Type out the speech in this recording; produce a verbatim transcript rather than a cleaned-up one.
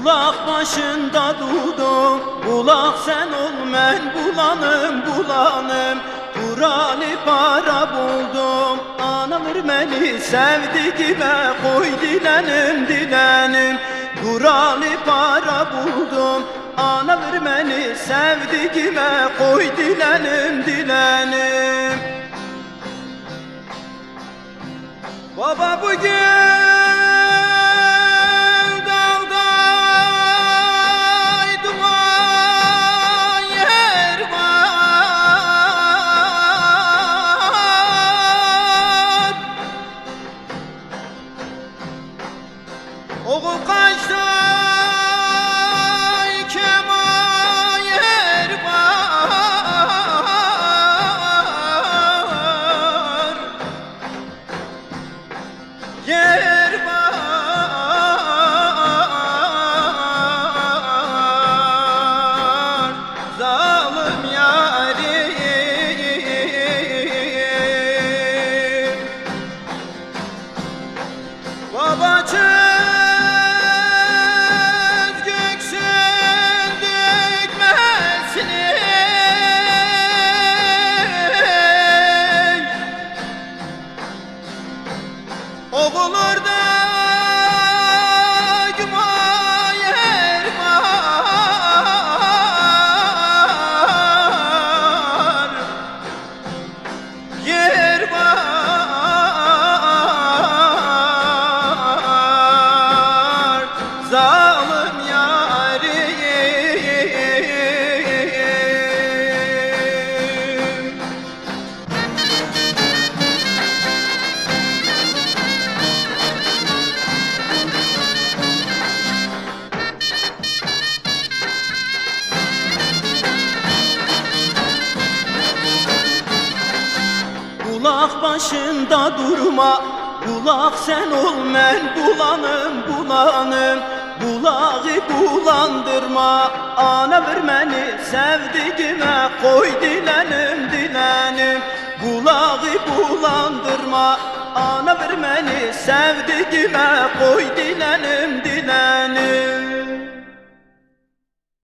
Bulak başında dudum, bulak sen ol men bulanım bulanım. Kur'an'ı para buldum, anamır beni sevdiğime koy dilenim dilenim. Kur'an'ı para buldum, anamır beni sevdiğime koy dilenim dilenim. Baba bugün oğul kaçta keman yer var, yer var, zalim yarim. Babacığım oğullarda güma yer var, yer var, zalim yarim. Bulak başında durma, bulak sen ol men bulanım bulanım. Bulağı bulandırma, anamır beni sevdiğime koy dilenim dilenim. Bulağı bulandırma, anamır beni sevdiğime koy dilenim dilenim.